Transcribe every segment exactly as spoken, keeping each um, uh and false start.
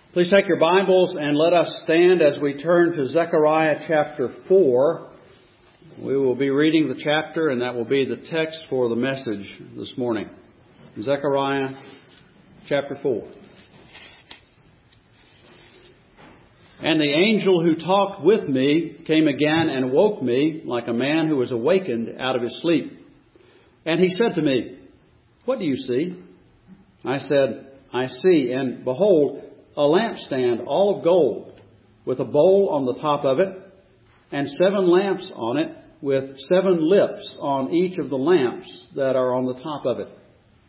Please take your Bibles and let us stand as we turn to Zechariah chapter four. We will be reading the chapter, and that will be the text for the message this morning. Zechariah chapter four. And the angel who talked with me came again and woke me like a man who was awakened out of his sleep. And he said to me, "What do you see?" I said, "I see, and behold, a lampstand all of gold, with a bowl on the top of it, and seven lamps on it, with seven lips on each of the lamps that are on the top of it.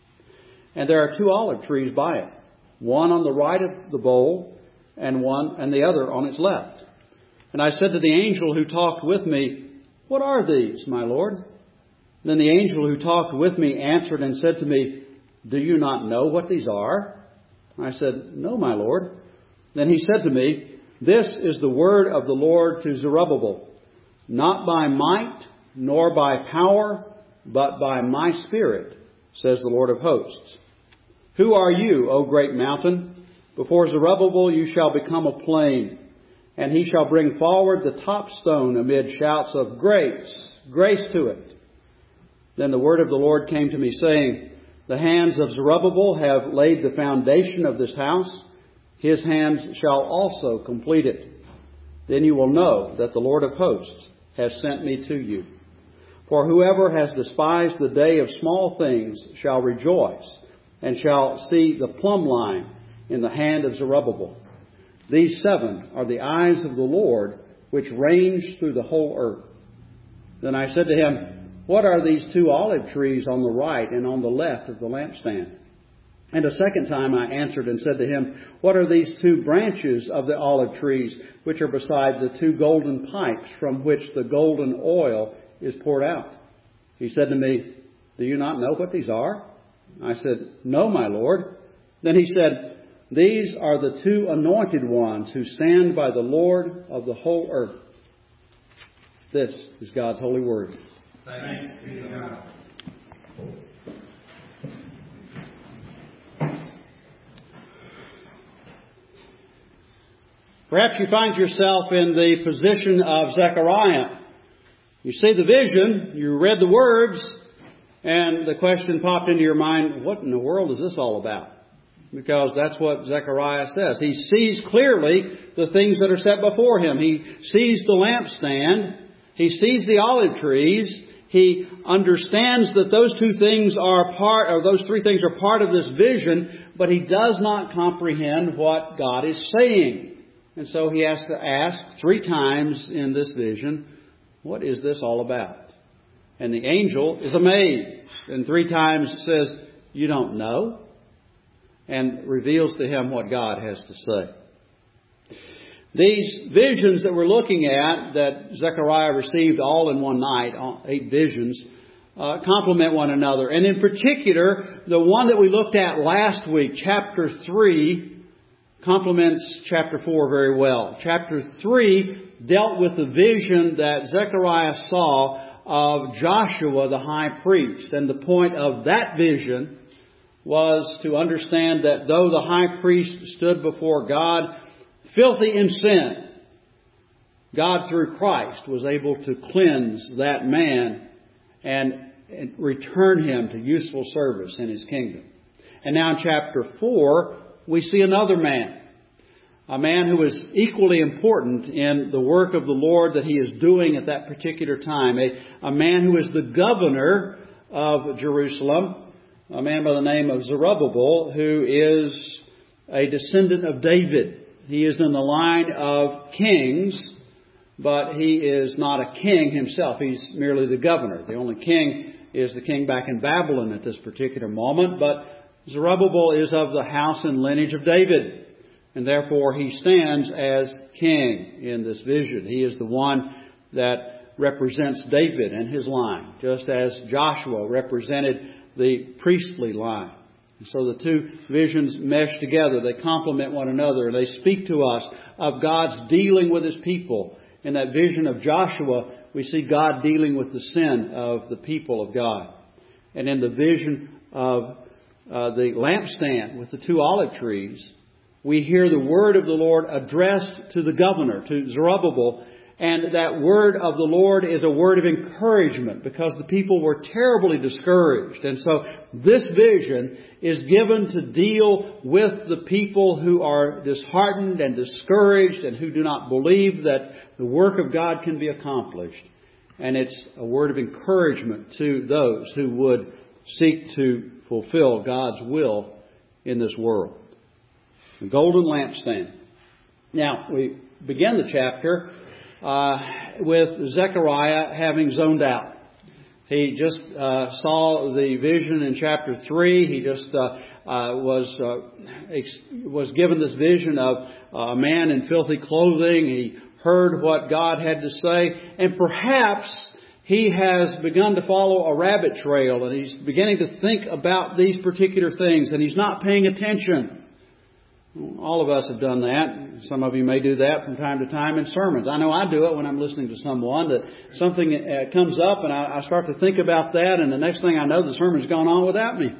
And there are two olive trees by it, one on the right of the bowl, and one and the other on its left. And I said to the angel who talked with me, "What are these, my Lord?" Then the angel who talked with me answered and said to me, "Do you not know what these are?" I said, "No, my Lord." Then he said to me, "This is the word of the Lord to Zerubbabel, not by might nor by power, but by my Spirit, says the Lord of hosts. Who are you, O great mountain? Before Zerubbabel you shall become a plain, and he shall bring forward the top stone amid shouts of grace, grace to it." Then the word of the Lord came to me, saying, "The hands of Zerubbabel have laid the foundation of this house. His hands shall also complete it. Then you will know that the Lord of hosts has sent me to you. For whoever has despised the day of small things shall rejoice, and shall see the plumb line in the hand of Zerubbabel. These seven are the eyes of the Lord, which range through the whole earth." Then I said to him, "What are these two olive trees on the right and on the left of the lampstand?" And a second time I answered and said to him, "What are these two branches of the olive trees which are beside the two golden pipes from which the golden oil is poured out?" He said to me, "Do you not know what these are?" I said, "No, my Lord." Then he said, "These are the two anointed ones who stand by the Lord of the whole earth." This is God's holy word. Thanks be to God. Perhaps you find yourself in the position of Zechariah. You see the vision, you read the words, and the question popped into your mind, what in the world is this all about? Because that's what Zechariah says. He sees clearly the things that are set before him. He sees the lampstand. He sees the olive trees. He understands that those two things are part, or those three things are part of this vision, but he does not comprehend what God is saying. And so he has to ask three times in this vision, what is this all about? And the angel is amazed, and three times says, "You don't know?" and reveals to him what God has to say. These visions that we're looking at, that Zechariah received all in one night, eight visions, uh, complement one another. And in particular, the one that we looked at last week, chapter three, complements chapter four very well. Chapter three dealt with the vision that Zechariah saw of Joshua the high priest. And the point of that vision was to understand that though the high priest stood before God filthy in sin, God through Christ was able to cleanse that man and, and return him to useful service in His kingdom. And now in chapter four, we see another man. A man who is equally important in the work of the Lord that he is doing at that particular time. A, a man who is the governor of Jerusalem. A man by the name of Zerubbabel, who is a descendant of David. He is in the line of kings, but he is not a king himself. He's merely the governor. The only king is the king back in Babylon at this particular moment. But Zerubbabel is of the house and lineage of David. And therefore he stands as king in this vision. He is the one that represents David and his line, just as Joshua represented the priestly line. And so the two visions mesh together. They complement one another. And they speak to us of God's dealing with His people. In that vision of Joshua, we see God dealing with the sin of the people of God. And in the vision of uh, the lampstand with the two olive trees, we hear the word of the Lord addressed to the governor, to Zerubbabel. And that word of the Lord is a word of encouragement because the people were terribly discouraged. And so this vision is given to deal with the people who are disheartened and discouraged and who do not believe that the work of God can be accomplished. And it's a word of encouragement to those who would seek to fulfill God's will in this world. The golden lampstand. Now, we begin the chapter uh, with Zechariah having zoned out. He just uh, saw the vision in chapter three. He just uh, uh, was uh, ex- was given this vision of a man in filthy clothing. He heard what God had to say, and perhaps he has begun to follow a rabbit trail, and he's beginning to think about these particular things, and he's not paying attention. All of us have done that. Some of you may do that from time to time in sermons. I know I do it when I'm listening to someone, that something uh, comes up and I, I start to think about that, and the next thing I know, the sermon's gone on without me.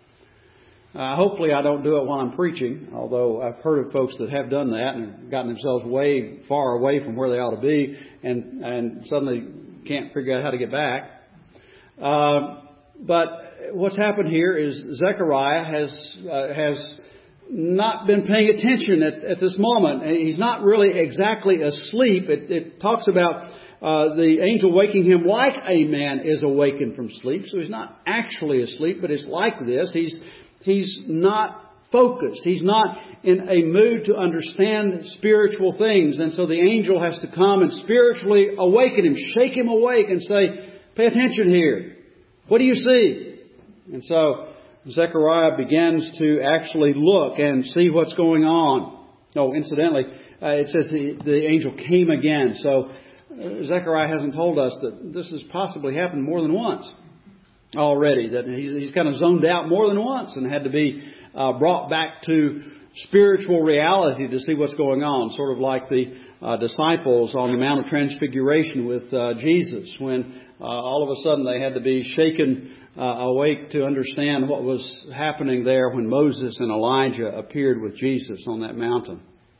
Uh, hopefully I don't do it while I'm preaching, although I've heard of folks that have done that and gotten themselves way far away from where they ought to be and, and suddenly can't figure out how to get back. Uh, but what's happened here is Zechariah has uh, has not been paying attention at, at this moment. He's not really exactly asleep. It, it talks about uh, the angel waking him like a man is awakened from sleep. So he's not actually asleep, but it's like this. He's he's not focused. He's not in a mood to understand spiritual things. And so the angel has to come and spiritually awaken him, shake him awake and say, pay attention here. What do you see? And so Zechariah begins to actually look and see what's going on. Oh, incidentally, uh, it says the, the angel came again. So uh, Zechariah hasn't told us that this has possibly happened more than once already. That he's, he's kind of zoned out more than once and had to be uh, brought back to spiritual reality to see what's going on. Sort of like the uh, disciples on the Mount of Transfiguration with uh, Jesus, when uh, all of a sudden they had to be shaken Uh, awake to understand what was happening there when Moses and Elijah appeared with Jesus on that mountain.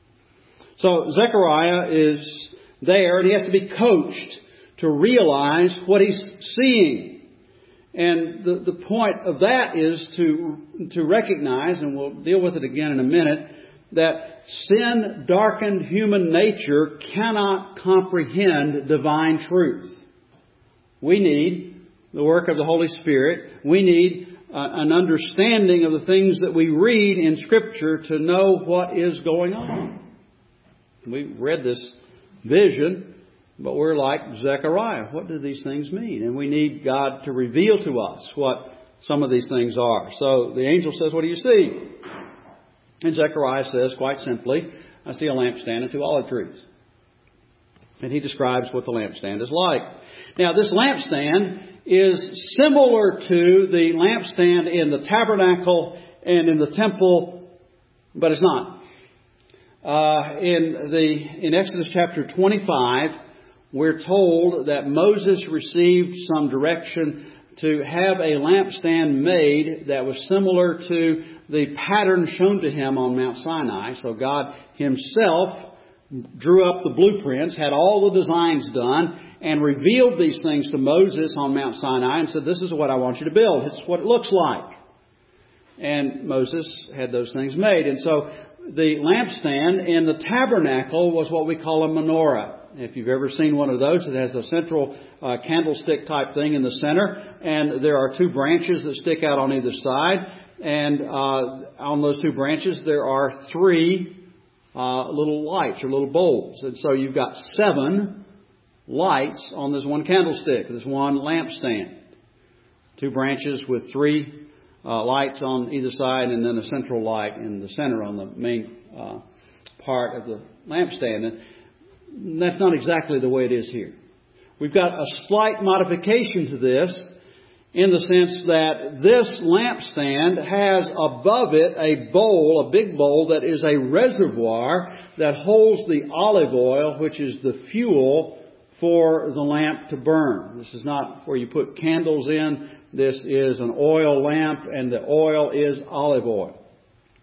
So Zechariah is there and he has to be coached to realize what he's seeing. And the, the point of that is to, to recognize, and we'll deal with it again in a minute, that sin-darkened human nature cannot comprehend divine truth. We need the work of the Holy Spirit. We need uh, an understanding of the things that we read in Scripture to know what is going on. We read this vision, but we're like Zechariah. What do these things mean? And we need God to reveal to us what some of these things are. So the angel says, what do you see? And Zechariah says, quite simply, I see a lampstand and two olive trees. And he describes what the lampstand is like. Now, this lampstand is similar to the lampstand in the tabernacle and in the temple, but it's not. Uh, in the in Exodus chapter twenty-five, we're told that Moses received some direction to have a lampstand made that was similar to the pattern shown to him on Mount Sinai. So God Himself drew up the blueprints, had all the designs done, and revealed these things to Moses on Mount Sinai and said, this is what I want you to build. It's what it looks like. And Moses had those things made. And so the lampstand in the tabernacle was what we call a menorah. If you've ever seen one of those, it has a central uh, candlestick type thing in the center, and there are two branches that stick out on either side. And uh, on those two branches, there are three Uh, little lights or little bowls. And so you've got seven lights on this one candlestick, this one lampstand. Two branches with three uh, lights on either side and then a central light in the center on the main uh, part of the lampstand. And that's not exactly the way it is here. We've got a slight modification to this in the sense that this lampstand has above it a bowl, a big bowl that is a reservoir that holds the olive oil, which is the fuel for the lamp to burn. This is not where you put candles in. This is an oil lamp, and the oil is olive oil.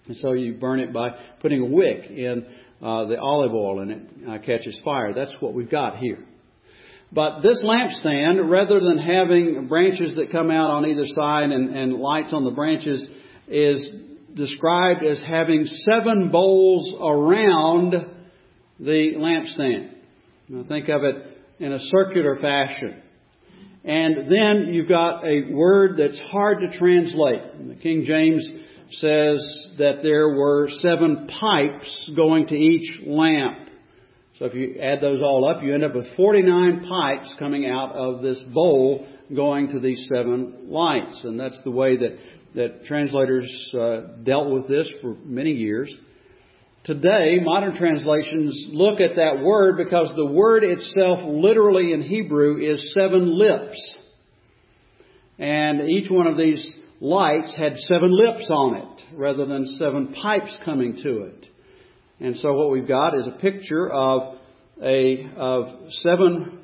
And so you burn it by putting a wick in uh, the olive oil and it uh, catches fire. That's what we've got here. But this lampstand, rather than having branches that come out on either side and, and lights on the branches, is described as having seven bowls around the lampstand. Now think of it in a circular fashion. And then you've got a word that's hard to translate. The King James says that there were seven pipes going to each lamp. So if you add those all up, you end up with forty-nine pipes coming out of this bowl going to these seven lights. And that's the way that, that translators uh, dealt with this for many years. Today, modern translations look at that word because the word itself literally in Hebrew is seven lips. And each one of these lights had seven lips on it rather than seven pipes coming to it. And so what we've got is a picture of a of seven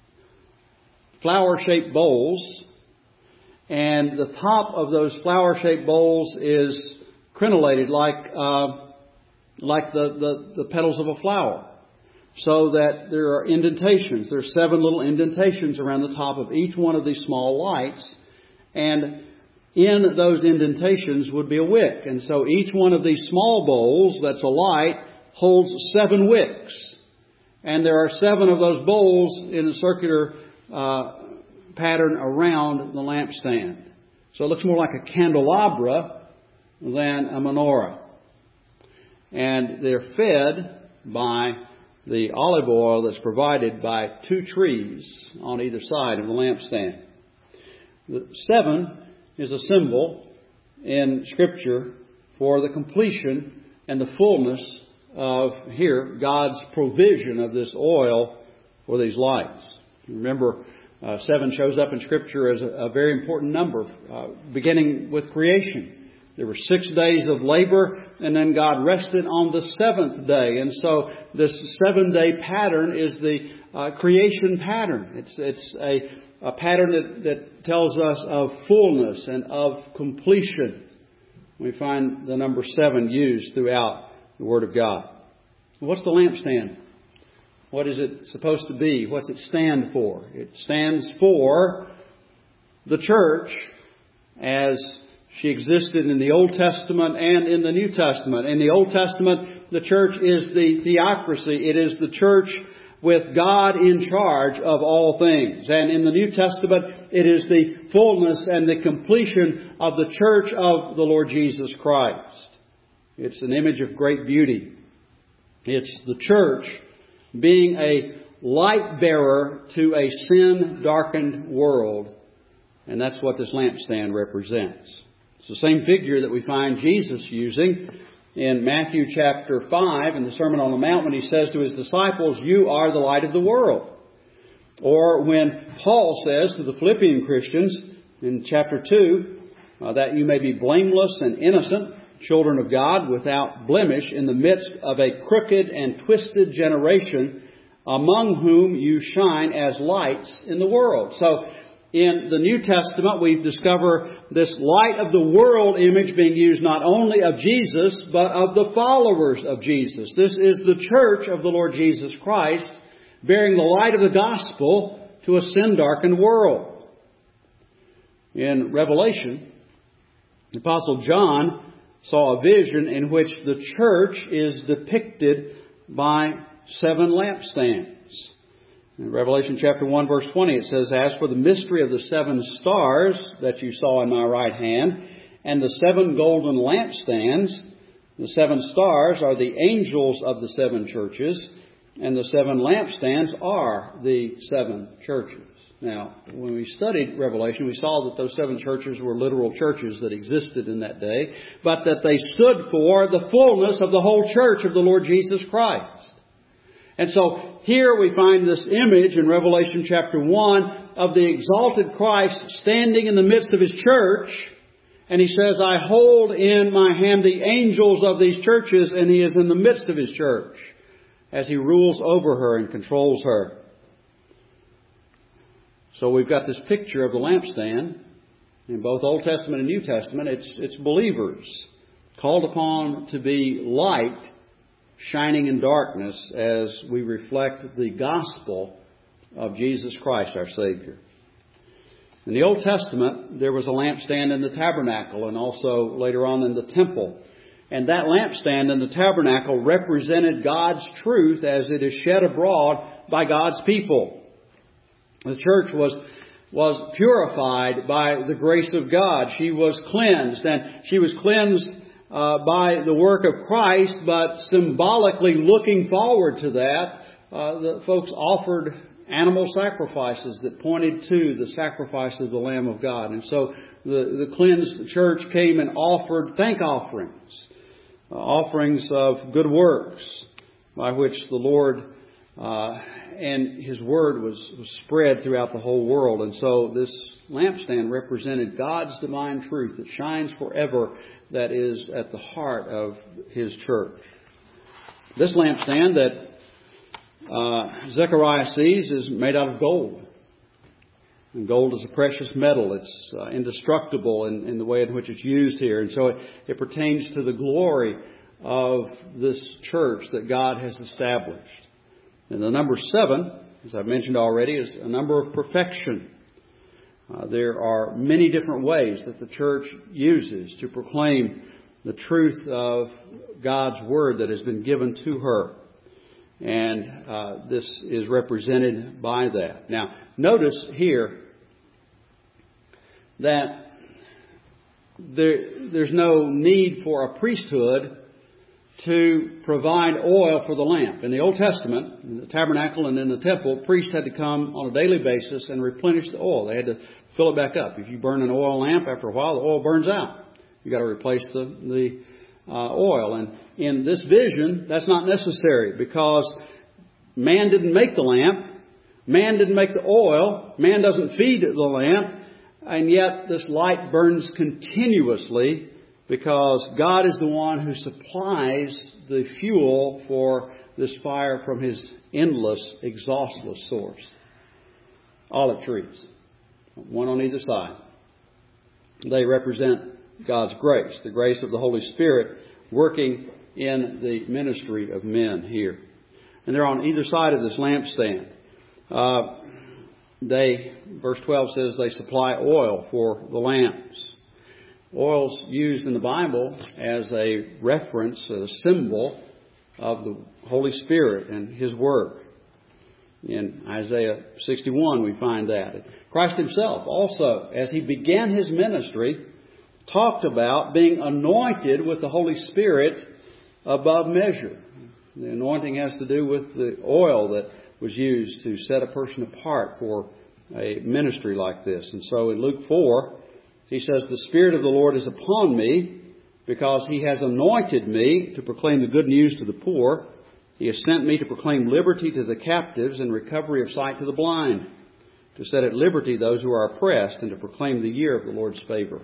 flower-shaped bowls. And the top of those flower-shaped bowls is crenellated like uh, like the, the, the petals of a flower. So that there are indentations. There are seven little indentations around the top of each one of these small lights. And in those indentations would be a wick. And so each one of these small bowls that's a light holds seven wicks. And there are seven of those bowls in a circular uh, pattern around the lampstand. So it looks more like a candelabra than a menorah. And they're fed by the olive oil that's provided by two trees on either side of the lampstand. The seven is a symbol in Scripture for the completion and the fullness of, here, God's provision of this oil for these lights. Remember, uh, seven shows up in Scripture as a, a very important number, uh, beginning with creation. There were six days of labor, and then God rested on the seventh day. And so this seven-day pattern is the uh, creation pattern. It's it's a, a pattern that, that tells us of fullness and of completion. We find the number seven used throughout the Word of God. What's the lampstand? What is it supposed to be? What's it stand for? It stands for the church as she existed in the Old Testament and in the New Testament. In the Old Testament, the church is the theocracy. It is the church with God in charge of all things. And in the New Testament, it is the fullness and the completion of the church of the Lord Jesus Christ. It's an image of great beauty. It's the church being a light bearer to a sin-darkened world. And that's what this lampstand represents. It's the same figure that we find Jesus using in Matthew chapter five in the Sermon on the Mount when He says to His disciples, "You are the light of the world." Or when Paul says to the Philippian Christians in chapter two, uh, that you may be blameless and innocent, children of God, without blemish, in the midst of a crooked and twisted generation, among whom you shine as lights in the world. So, in the New Testament, we discover this light of the world image being used not only of Jesus, but of the followers of Jesus. This is the church of the Lord Jesus Christ, bearing the light of the gospel to a sin-darkened world. In Revelation, the Apostle John saw a vision in which the church is depicted by seven lampstands. In Revelation chapter one verse twenty it says, "As for the mystery of the seven stars that you saw in my right hand, and the seven golden lampstands, the seven stars are the angels of the seven churches, and the seven lampstands are the seven churches." Now, when we studied Revelation, we saw that those seven churches were literal churches that existed in that day, but that they stood for the fullness of the whole church of the Lord Jesus Christ. And so here we find this image in Revelation chapter one of the exalted Christ standing in the midst of His church. And He says, "I hold in my hand the angels of these churches," and He is in the midst of His church as He rules over her and controls her. So we've got this picture of the lampstand in both Old Testament and New Testament. It's, it's believers called upon to be light shining in darkness as we reflect the gospel of Jesus Christ, our Savior. In the Old Testament, there was a lampstand in the tabernacle and also later on in the temple. And that lampstand in the tabernacle represented God's truth as it is shed abroad by God's people. The church was was purified by the grace of God. She was cleansed, and she was cleansed uh, by the work of Christ, but symbolically looking forward to that, uh, the folks offered animal sacrifices that pointed to the sacrifice of the Lamb of God. And so the, the cleansed church came and offered thank offerings, uh, offerings of good works by which the Lord uh, and His Word was, was spread throughout the whole world. And so this lampstand represented God's divine truth that shines forever, that is at the heart of His church. This lampstand that uh, Zechariah sees is made out of gold. And gold is a precious metal. It's uh, indestructible in, in the way in which it's used here. And so it, it pertains to the glory of this church that God has established. And the number seven, as I've mentioned already, is a number of perfection. Uh, there are many different ways that the church uses to proclaim the truth of God's Word that has been given to her. And uh, this is represented by that. Now, notice here that there, there's no need for a priesthood to provide oil for the lamp. In the Old Testament, in the tabernacle and in the temple, priests had to come on a daily basis and replenish the oil. They had to fill it back up. If you burn an oil lamp, after a while, the oil burns out. You've got to replace the, the uh, oil. And in this vision, that's not necessary because man didn't make the lamp. Man didn't make the oil. Man doesn't feed the lamp. And yet this light burns continuously, because God is the one who supplies the fuel for this fire from His endless, exhaustless source. Olive trees, one on either side. They represent God's grace, the grace of the Holy Spirit working in the ministry of men here. And they're on either side of this lampstand. Uh, they, verse twelve says, they supply oil for the lamps. Oil's used in the Bible as a reference, a symbol of the Holy Spirit and His work. In Isaiah sixty-one we find that. Christ Himself also, as He began His ministry, talked about being anointed with the Holy Spirit above measure. The anointing has to do with the oil that was used to set a person apart for a ministry like this. And so in Luke four, He says, "The Spirit of the Lord is upon me, because He has anointed me to proclaim the good news to the poor. He has sent me to proclaim liberty to the captives and recovery of sight to the blind, to set at liberty those who are oppressed, and to proclaim the year of the Lord's favor."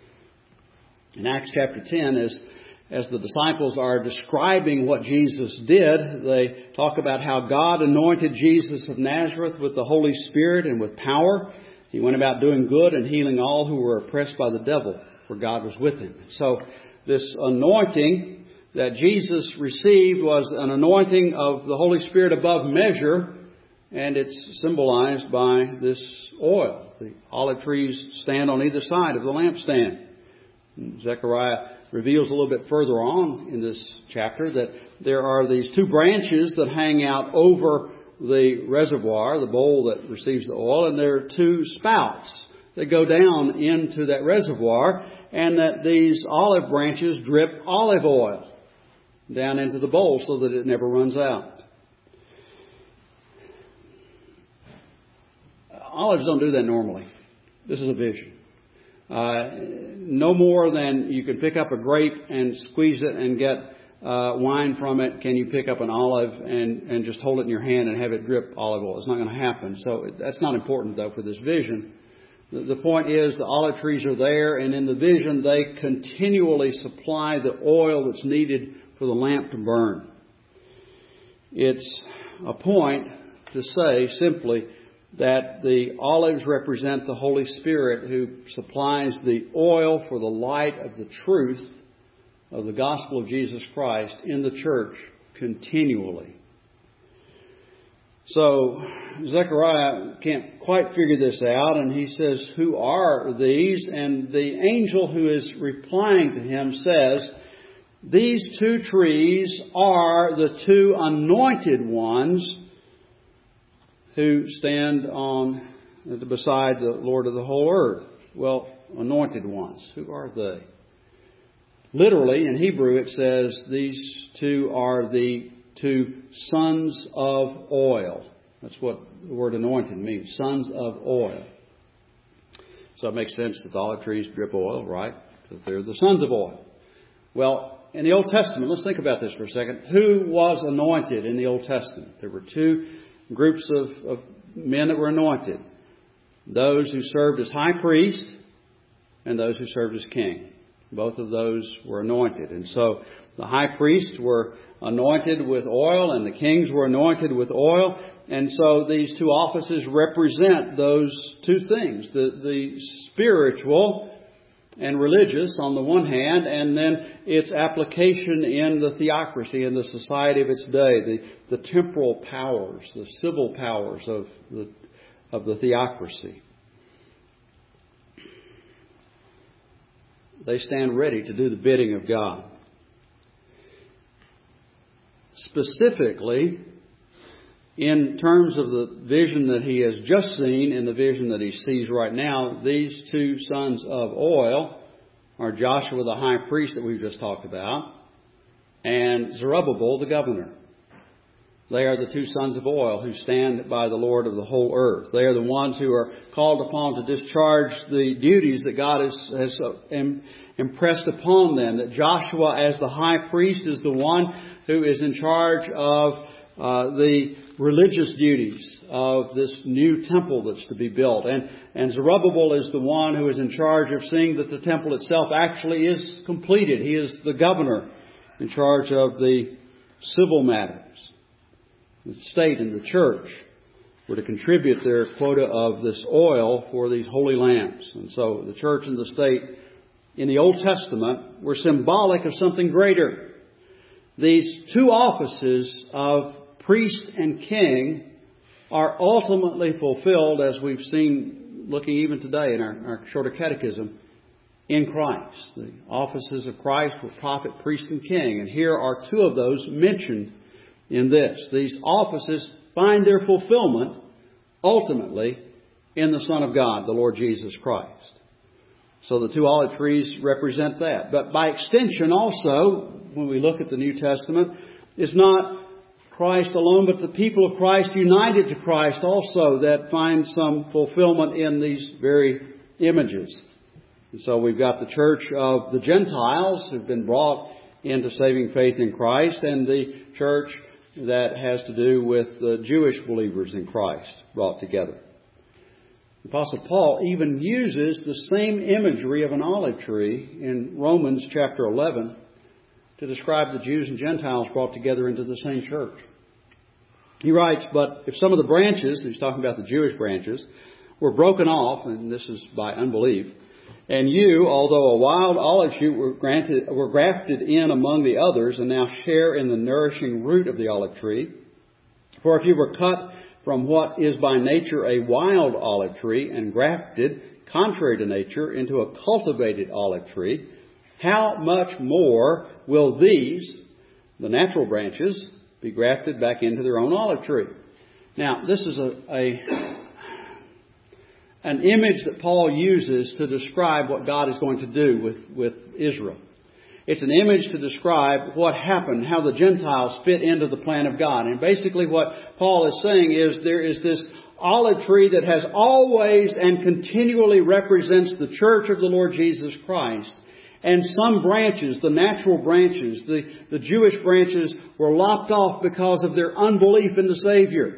In Acts chapter ten, as, as the disciples are describing what Jesus did, they talk about how God anointed Jesus of Nazareth with the Holy Spirit and with power. He went about doing good and healing all who were oppressed by the devil, for God was with Him. So this anointing that Jesus received was an anointing of the Holy Spirit above measure, and it's symbolized by this oil. The olive trees stand on either side of the lampstand. Zechariah reveals a little bit further on in this chapter that there are these two branches that hang out over the reservoir, the bowl that receives the oil, and there are two spouts that go down into that reservoir, and that these olive branches drip olive oil down into the bowl so that it never runs out. Olives don't do that normally. This is a vision. Uh, no more than you can pick up a grape and squeeze it and get uh, wine from it, can you pick up an olive and, and just hold it in your hand and have it drip olive oil. It's not going to happen. So that's not important, though, for this vision. The, the point is the olive trees are there, and in the vision they continually supply the oil that's needed for the lamp to burn. It's a point to say simply that the olives represent the Holy Spirit, who supplies the oil for the light of the truth of the gospel of Jesus Christ in the church continually. So Zechariah can't quite figure this out, and he says, "Who are these?" And the angel who is replying to him says, "These two trees are the two anointed ones who stand on beside the Lord of the whole earth." Well, anointed ones, who are they? Literally, in Hebrew, it says these two are the two sons of oil. That's what the word anointed means, sons of oil. So it makes sense that the olive trees drip oil, right? Because they're the sons of oil. Well, in the Old Testament, let's think about this for a second. Who was anointed in the Old Testament? There were two groups of, of men that were anointed. Those who served as high priest and those who served as king. Both of those were anointed. And so the high priests were anointed with oil and the kings were anointed with oil. And so these two offices represent those two things. The, the spiritual and religious on the one hand, and then its application in the theocracy, in the society of its day, the, the temporal powers, the civil powers of the, of the theocracy. They stand ready to do the bidding of God. Specifically, in terms of the vision that he has just seen and the vision that he sees right now, these two sons of oil are Joshua the high priest that we've just talked about and Zerubbabel the governor. They are the two sons of oil who stand by the Lord of the whole earth. They are the ones who are called upon to discharge the duties that God has, has impressed upon them. That Joshua, as the high priest, is the one who is in charge of uh, the religious duties of this new temple that's to be built. And, and Zerubbabel is the one who is in charge of seeing that the temple itself actually is completed. He is the governor in charge of the civil matters. The state and the church were to contribute their quota of this oil for these holy lamps. And so the church and the state in the Old Testament were symbolic of something greater. These two offices of priest and king are ultimately fulfilled, as we've seen looking even today in our, our shorter catechism, in Christ. The offices of Christ were prophet, priest, and king. And here are two of those mentioned in this. These offices find their fulfillment ultimately in the Son of God, the Lord Jesus Christ. So the two olive trees represent that. But by extension also, when we look at the New Testament, it's not Christ alone, but the people of Christ united to Christ also that find some fulfillment in these very images. And so we've got the church of the Gentiles who've been brought into saving faith in Christ, and the church that has to do with the Jewish believers in Christ brought together. The Apostle Paul even uses the same imagery of an olive tree in Romans chapter eleven to describe the Jews and Gentiles brought together into the same church. He writes, "But if some of the branches," he's talking about the Jewish branches, "were broken off," and this is by unbelief, "and you, although a wild olive shoot, were, granted, were grafted in among the others, and now share in the nourishing root of the olive tree. For if you were cut from what is by nature a wild olive tree, and grafted, contrary to nature, into a cultivated olive tree, how much more will these, the natural branches, be grafted back into their own olive tree?" Now, this is a... a an image that Paul uses to describe what God is going to do with, with Israel. It's an image to describe what happened, how the Gentiles fit into the plan of God. And basically what Paul is saying is there is this olive tree that has always and continually represents the church of the Lord Jesus Christ. And some branches, the natural branches, the, the Jewish branches, were lopped off because of their unbelief in the Savior.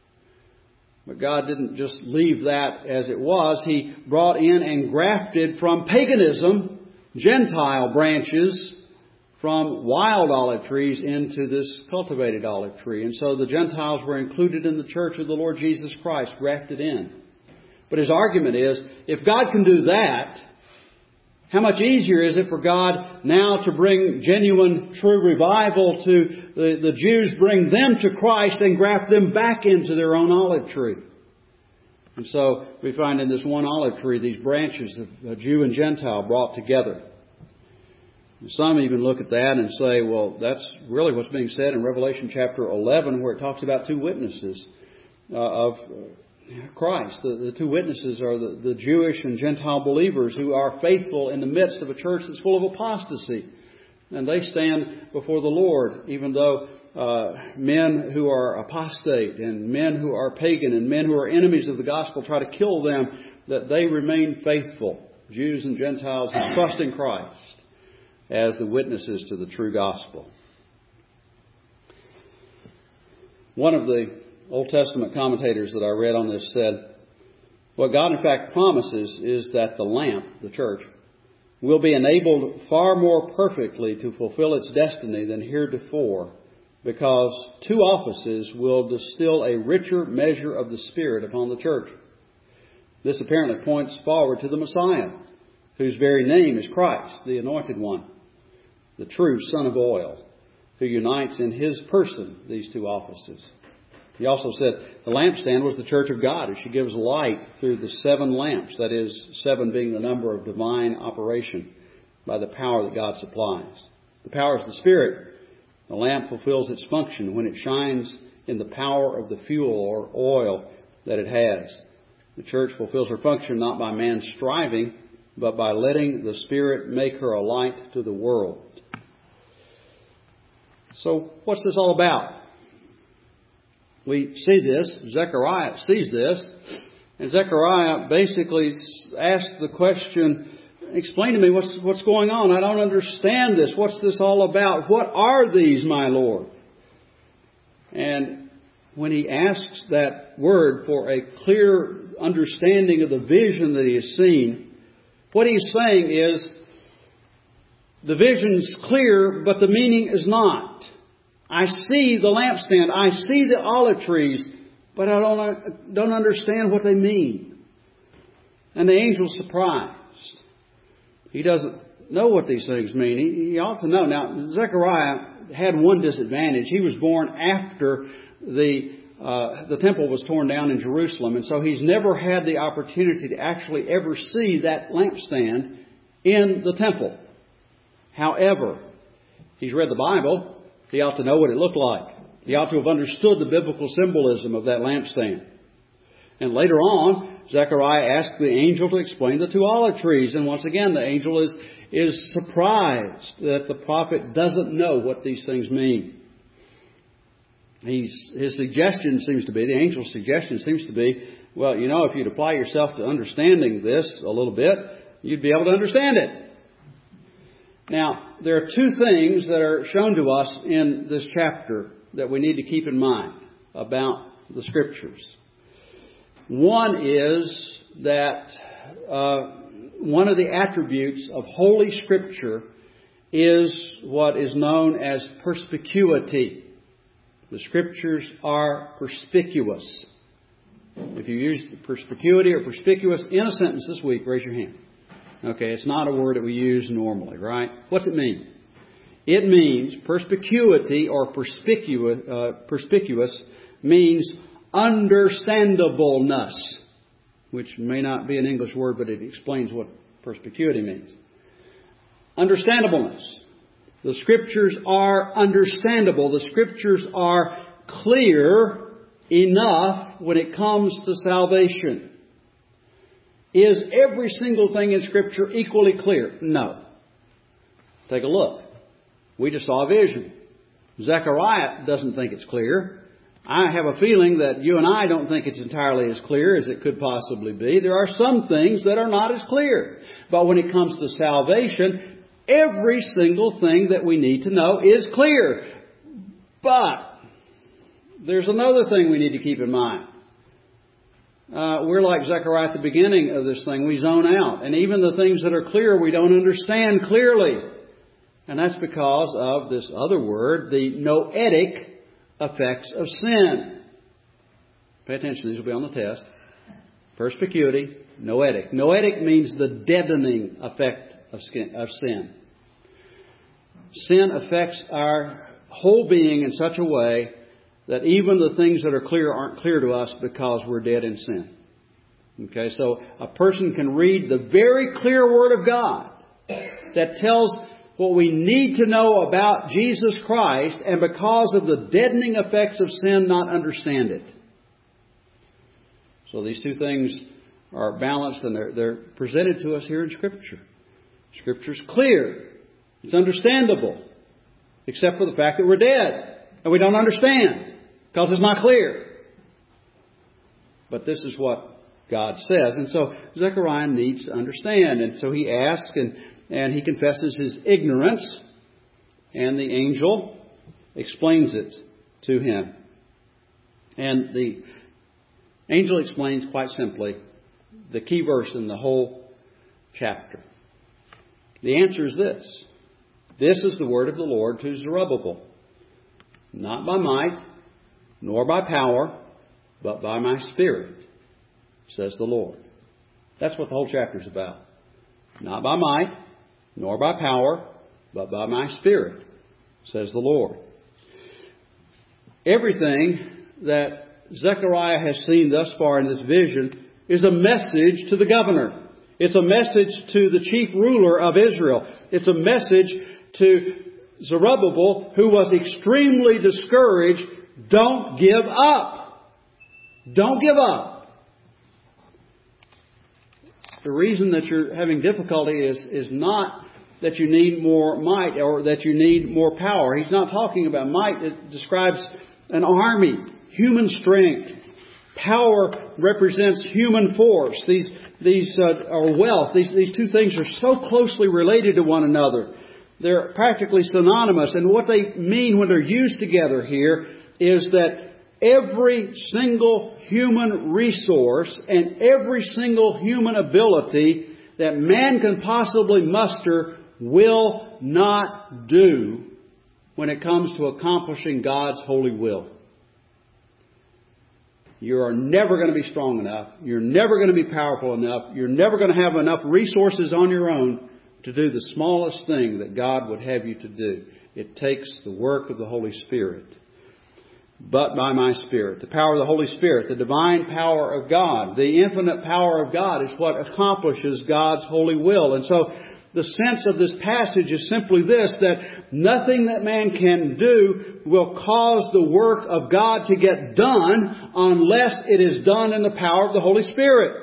But God didn't just leave that as it was. He brought in and grafted from paganism Gentile branches from wild olive trees into this cultivated olive tree. And so the Gentiles were included in the church of the Lord Jesus Christ, grafted in. But his argument is, if God can do that, How much easier is it for God now to bring genuine, true revival to the, the Jews, bring them to Christ and graft them back into their own olive tree? And so we find in this one olive tree these branches of Jew and Gentile brought together. Some even look at that and say, well, that's really what's being said in Revelation chapter eleven, where it talks about two witnesses uh, of Christ. The, the two witnesses are the, the Jewish and Gentile believers who are faithful in the midst of a church that's full of apostasy. And they stand before the Lord, even though uh, men who are apostate and men who are pagan and men who are enemies of the gospel try to kill them, that they remain faithful, Jews and Gentiles who trust in Christ as the witnesses to the true gospel. One of the Old Testament commentators that I read on this said, what God in fact promises is that the lamp, the church, will be enabled far more perfectly to fulfill its destiny than heretofore, because two offices will distill a richer measure of the Spirit upon the church. This apparently points forward to the Messiah, whose very name is Christ, the Anointed One, the true Son of Oil, who unites in His person these two offices. He also said the lampstand was the church of God, as she gives light through the seven lamps, that is, seven being the number of divine operation by the power that God supplies. The power is the Spirit. The lamp fulfills its function when it shines in the power of the fuel or oil that it has. The church fulfills her function not by man's striving, but by letting the Spirit make her a light to the world. So, what's this all about? We see this, Zechariah sees this, and Zechariah basically asks the question, explain to me what's, what's going on. I don't understand this. What's this all about? What are these, my Lord? And when he asks that word for a clear understanding of the vision that he has seen, what he's saying is, the vision's clear, but the meaning is not. I see the lampstand, I see the olive trees, but I don't, don't understand what they mean. And the angel's surprised. He doesn't know what these things mean. He, he ought to know. Now, Zechariah had one disadvantage. He was born after the uh, the temple was torn down in Jerusalem, and so he's never had the opportunity to actually ever see that lampstand in the temple. However, he's read the Bible. He ought to know what it looked like. He ought to have understood the biblical symbolism of that lampstand. And later on, Zechariah asked the angel to explain the two olive trees. And once again, the angel is, is surprised that the prophet doesn't know what these things mean. He's, his suggestion seems to be, the angel's suggestion seems to be, well, you know, if you'd apply yourself to understanding this a little bit, you'd be able to understand it. Now, there are two things that are shown to us in this chapter that we need to keep in mind about the Scriptures. One is that uh, one of the attributes of Holy Scripture is what is known as perspicuity. The Scriptures are perspicuous. If you use perspicuity or perspicuous in a sentence this week, raise your hand. Okay, it's not a word that we use normally, right? What's it mean? It means perspicuity or perspicuous, uh, perspicuous means understandableness, which may not be an English word, but it explains what perspicuity means. Understandableness. The Scriptures are understandable. The Scriptures are clear enough when it comes to salvation. Is every single thing in Scripture equally clear? No. Take a look. We just saw a vision. Zechariah doesn't think it's clear. I have a feeling that you and I don't think it's entirely as clear as it could possibly be. There are some things that are not as clear. But when it comes to salvation, every single thing that we need to know is clear. But there's another thing we need to keep in mind. Uh, we're like Zechariah at the beginning of this thing. We zone out. And even the things that are clear, we don't understand clearly. And that's because of this other word, the noetic effects of sin. Pay attention, these will be on the test. Perspicuity, noetic. Noetic means the deadening effect of sin. Sin affects our whole being in such a way that even the things that are clear aren't clear to us because we're dead in sin. Okay, so a person can read the very clear Word of God that tells what we need to know about Jesus Christ, and because of the deadening effects of sin, not understand it. So these two things are balanced, and they're, they're presented to us here in Scripture. Scripture's clear. It's understandable. Except for the fact that we're dead. And we don't understand. Because it's not clear. But this is what God says. And so Zechariah needs to understand. And so he asks and, and he confesses his ignorance. And the angel explains it to him. And the angel explains quite simply the key verse in the whole chapter. The answer is this. This is the word of the Lord to Zerubbabel. Not by might, nor by power, but by my Spirit, says the Lord. That's what the whole chapter is about. Not by might, nor by power, but by my Spirit, says the Lord. Everything that Zechariah has seen thus far in this vision is a message to the governor. It's a message to the chief ruler of Israel. It's a message to Zerubbabel, who was extremely discouraged. Don't give up. Don't give up. The reason that you're having difficulty is, is not that you need more might or that you need more power. He's not talking about might. It describes an army, human strength. Power represents human force. These these uh, are wealth. These these two things are so closely related to one another. They're practically synonymous. And what they mean when they're used together here is that every single human resource and every single human ability that man can possibly muster will not do when it comes to accomplishing God's holy will. You are never going to be strong enough. You're never going to be powerful enough. You're never going to have enough resources on your own to do the smallest thing that God would have you to do. It takes the work of the Holy Spirit. But by my Spirit, the power of the Holy Spirit, the divine power of God, the infinite power of God is what accomplishes God's holy will. And so the sense of this passage is simply this, that nothing that man can do will cause the work of God to get done unless it is done in the power of the Holy Spirit.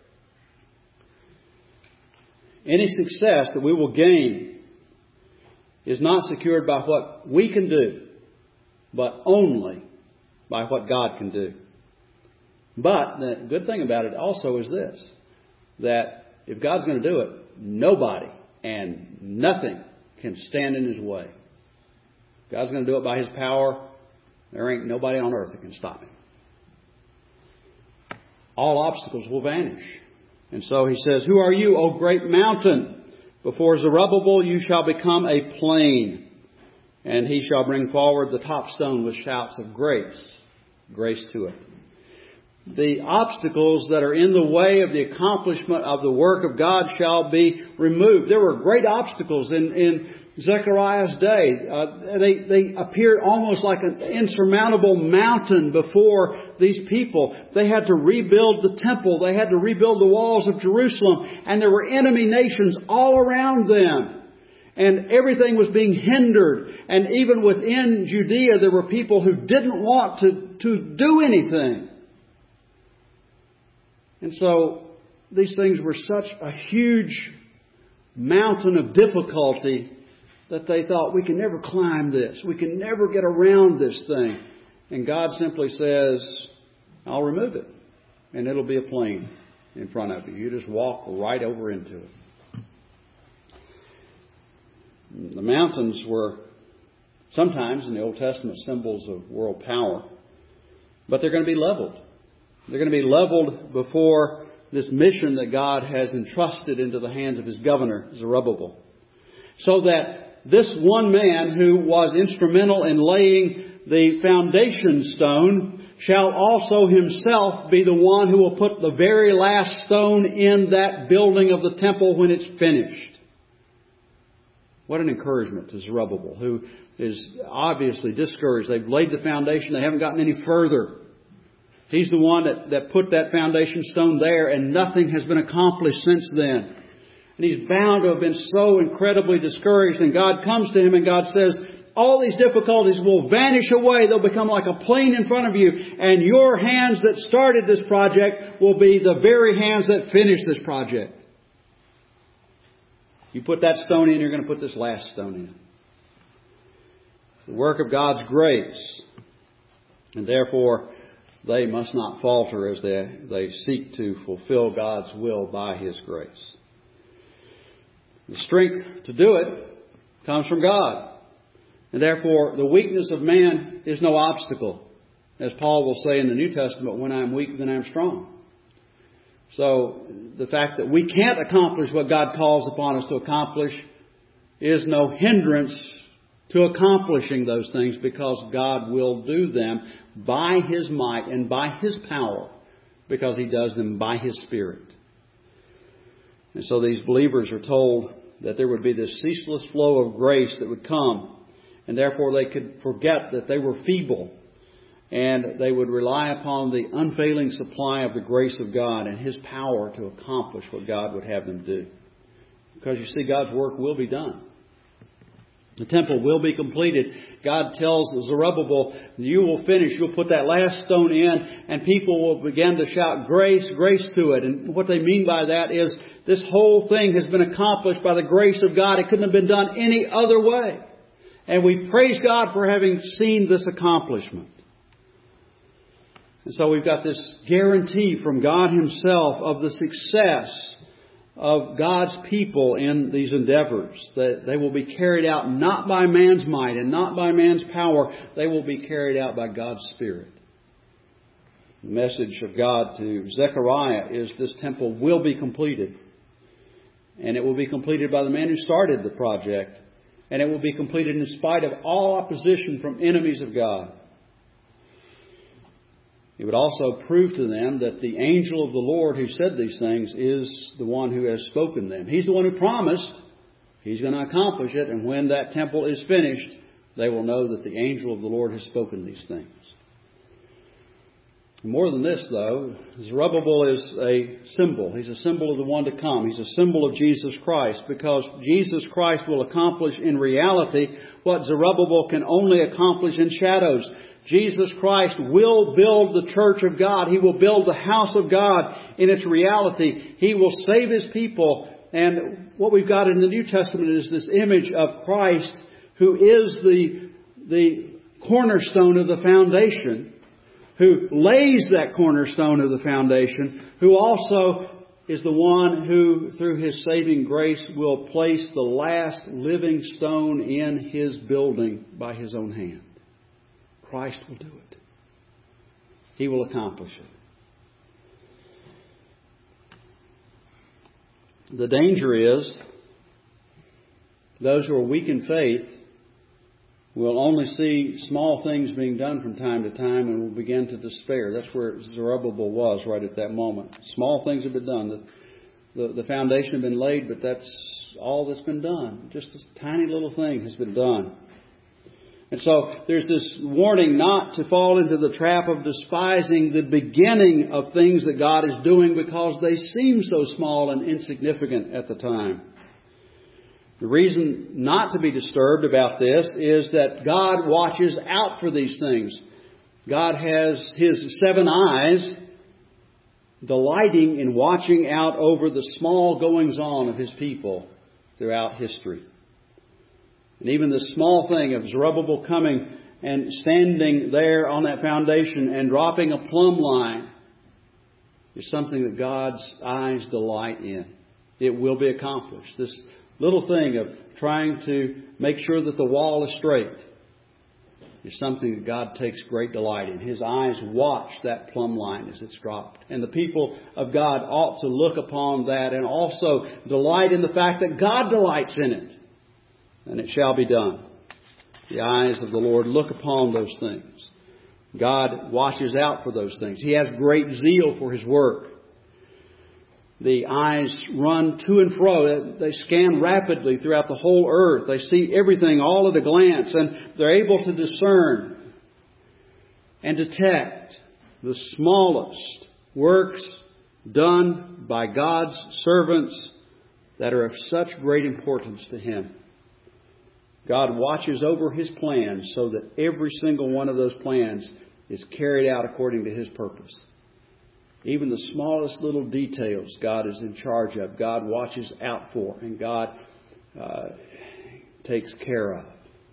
Any success that we will gain is not secured by what we can do, but only by what God can do. But the good thing about it also is this, that if God's going to do it, nobody and nothing can stand in His way. If God's going to do it by His power, there ain't nobody on earth that can stop Him. All obstacles will vanish. And so He says, "Who are you, O great mountain? Before Zerubbabel you shall become a plain, and he shall bring forward the top stone with shouts of grace." Grace to it. The obstacles that are in the way of the accomplishment of the work of God shall be removed. There were great obstacles in, in Zechariah's day. Uh, they, they appeared almost like an insurmountable mountain before these people. They had to rebuild the temple. They had to rebuild the walls of Jerusalem. And there were enemy nations all around them. And everything was being hindered. And even within Judea, there were people who didn't want to, to do anything. And so these things were such a huge mountain of difficulty that they thought, we can never climb this. We can never get around this thing. And God simply says, I'll remove it. And it'll be a plain in front of you. You just walk right over into it. The mountains were sometimes in the Old Testament symbols of world power. But they're going to be leveled. They're going to be leveled before this mission that God has entrusted into the hands of His governor, Zerubbabel. So that this one man who was instrumental in laying the foundation stone shall also himself be the one who will put the very last stone in that building of the temple when it's finished. What an encouragement to Zerubbabel, who is obviously discouraged. They've laid the foundation. They haven't gotten any further. He's the one that, that put that foundation stone there, and nothing has been accomplished since then. And he's bound to have been so incredibly discouraged. And God comes to him and God says, all these difficulties will vanish away. They'll become like a plane in front of you. And your hands that started this project will be the very hands that finished this project. You put that stone in, you're going to put this last stone in. The work of God's grace. And therefore, they must not falter as they, they seek to fulfill God's will by His grace. The strength to do it comes from God. And therefore, the weakness of man is no obstacle. As Paul will say in the New Testament, when I am weak, then I am strong. So, the fact that we can't accomplish what God calls upon us to accomplish is no hindrance to accomplishing those things, because God will do them by His might and by His power, because He does them by His Spirit. And so these believers are told that there would be this ceaseless flow of grace that would come, and therefore they could forget that they were feeble, and they would rely upon the unfailing supply of the grace of God and His power to accomplish what God would have them do. Because you see, God's work will be done. The temple will be completed. God tells Zerubbabel, you will finish, you'll put that last stone in, and people will begin to shout grace, grace to it. And what they mean by that is this whole thing has been accomplished by the grace of God. It couldn't have been done any other way. And we praise God for having seen this accomplishment. And so we've got this guarantee from God Himself of the success of God's people in these endeavors. That they will be carried out not by man's might and not by man's power. They will be carried out by God's Spirit. The message of God to Zechariah is this temple will be completed. And it will be completed by the man who started the project. And it will be completed in spite of all opposition from enemies of God. It would also prove to them that the angel of the Lord who said these things is the one who has spoken them. He's the one who promised. He's going to accomplish it. And when that temple is finished, they will know that the angel of the Lord has spoken these things. More than this, though, Zerubbabel is a symbol. He's a symbol of the one to come. He's a symbol of Jesus Christ, because Jesus Christ will accomplish in reality what Zerubbabel can only accomplish in shadows. Jesus Christ will build the church of God. He will build the house of God in its reality. He will save His people. And what we've got in the New Testament is this image of Christ, who is the, the cornerstone of the foundation, who lays that cornerstone of the foundation, who also is the one who, through His saving grace, will place the last living stone in His building by His own hand. Christ will do it. He will accomplish it. The danger is those who are weak in faith will only see small things being done from time to time and will begin to despair. That's where Zerubbabel was right at that moment. Small things have been done. The, the, the foundation has been laid, but that's all that's been done. Just this tiny little thing has been done. And so there's this warning not to fall into the trap of despising the beginning of things that God is doing, because they seem so small and insignificant at the time. The reason not to be disturbed about this is that God watches out for these things. God has His seven eyes delighting in watching out over the small goings-on of His people throughout history. And even the small thing of Zerubbabel coming and standing there on that foundation and dropping a plumb line is something that God's eyes delight in. It will be accomplished. This little thing of trying to make sure that the wall is straight is something that God takes great delight in. His eyes watch that plumb line as it's dropped. And the people of God ought to look upon that and also delight in the fact that God delights in it. And it shall be done. The eyes of the Lord look upon those things. God watches out for those things. He has great zeal for His work. The eyes run to and fro. They scan rapidly throughout the whole earth. They see everything all at a glance, and they're able to discern and detect the smallest works done by God's servants that are of such great importance to Him. God watches over His plans so that every single one of those plans is carried out according to His purpose. Even the smallest little details God is in charge of. God watches out for, and God uh, takes care of.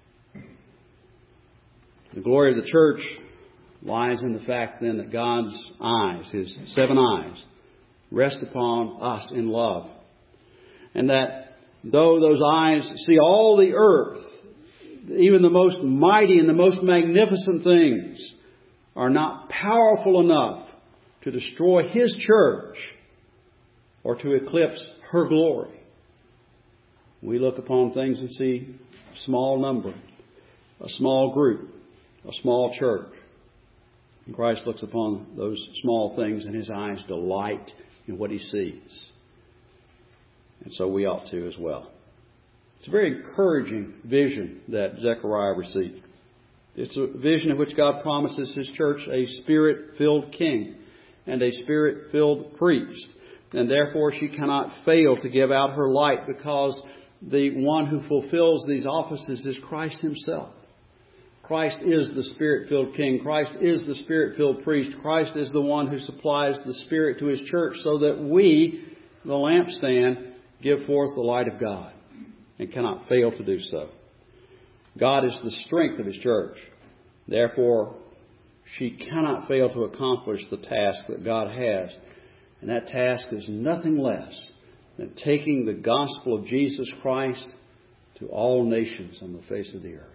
The glory of the church lies in the fact then that God's eyes, His seven eyes, rest upon us in love. And that though those eyes see all the earth, even the most mighty and the most magnificent things are not powerful enough to destroy His church or to eclipse her glory. We look upon things and see a small number, a small group, a small church. And Christ looks upon those small things and His eyes delight in what He sees. And so we ought to as well. It's a very encouraging vision that Zechariah received. It's a vision in which God promises His church a Spirit-filled king and a Spirit-filled priest. And therefore she cannot fail to give out her light, because the one who fulfills these offices is Christ Himself. Christ is the Spirit-filled king. Christ is the Spirit-filled priest. Christ is the one who supplies the Spirit to His church so that we, the lampstand, give forth the light of God, and cannot fail to do so. God is the strength of His church. Therefore, she cannot fail to accomplish the task that God has. And that task is nothing less than taking the gospel of Jesus Christ to all nations on the face of the earth.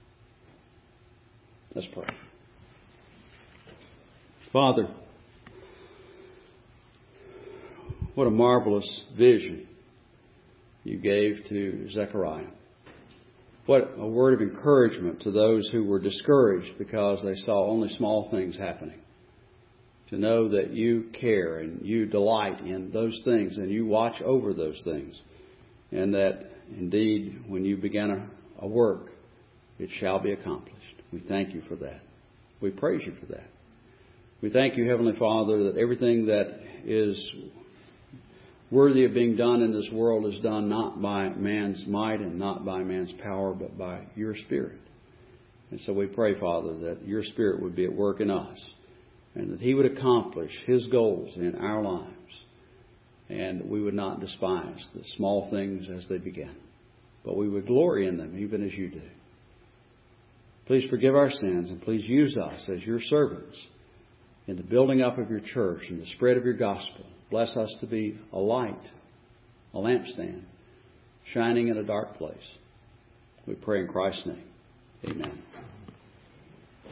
Let's pray. Father, what a marvelous vision You gave to Zechariah. What a word of encouragement to those who were discouraged because they saw only small things happening. To know that You care and You delight in those things and You watch over those things. And that indeed when You begin a, a work, it shall be accomplished. We thank You for that. We praise You for that. We thank You, Heavenly Father, that everything that is worthy of being done in this world is done not by man's might and not by man's power, but by Your Spirit. And so we pray, Father, that Your Spirit would be at work in us and that He would accomplish His goals in our lives. And we would not despise the small things as they begin, but we would glory in them even as You do. Please forgive our sins and please use us as Your servants in the building up of Your church and the spread of Your gospel. Bless us to be a light, a lampstand, shining in a dark place. We pray in Christ's name. Amen.